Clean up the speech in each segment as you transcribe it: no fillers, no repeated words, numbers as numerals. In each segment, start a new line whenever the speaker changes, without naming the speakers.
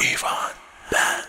ایوان بند.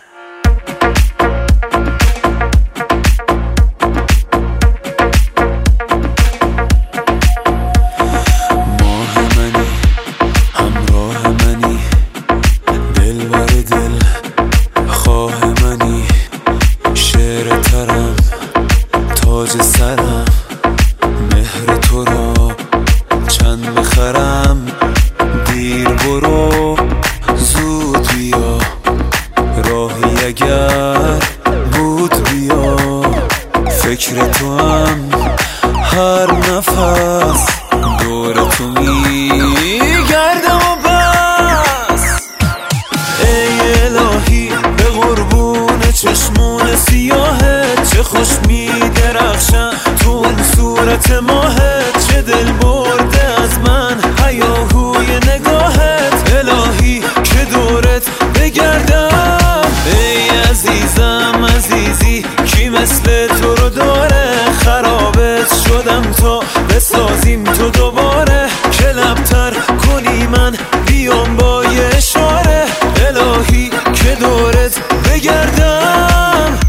ماه منی همراه منی دلبر دل خواه منی شعر ترم تاج سرم مهر تو را چند بخرم دیر برو زود بیا راهی اگر بود بیا فکر تو هم هر نفس دور تو میگردم و بس ای الهی به قربون چشمون سیاهت چه خوش میدرخشن تو اون صورت ماهت چه دل برده از من هیاهوی نگاهت الهی که دورت بگردم ای عزیزم عزیزی کی مثل تو رو داره خرابت شدم تا بسازیم تو دوباره که لبتر کنی من بیام با یه اشاره الهی که دورت بگردم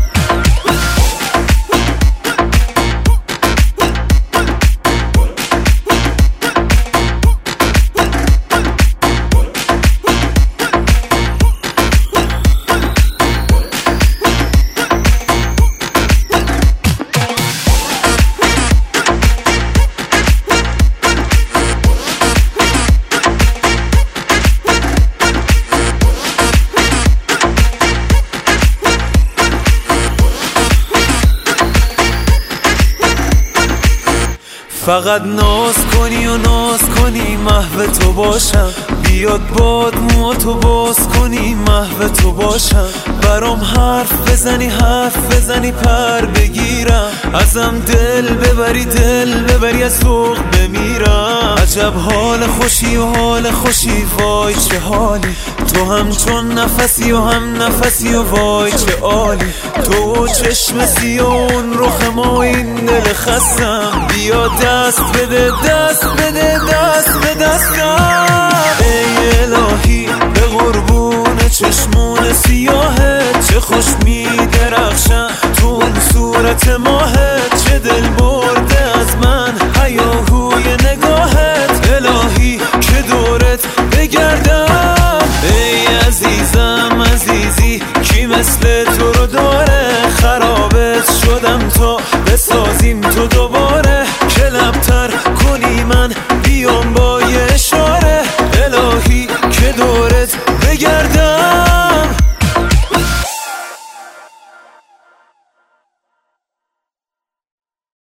فقط ناز کنی و ناز کنی محو تو باشم بیاد باد مو تو باز کنی محو تو باشم برام حرف بزنی پر بگیرم ازم دل ببری از ذوق بمیرم عجب حال خوشی و حال خوشی وای چه حالی تو هم چون نفسی و هم نفسی و وای چه عالی تو چشم سیون رخ ما این دل خستم بیا دست بده دست به دستم ای الهی به قربون چشمون سیاهت چه خوش میدرخشن تو اون صورت ماهت چه دل برده از من هیاهوی نگاهت الهی که دورت بگردم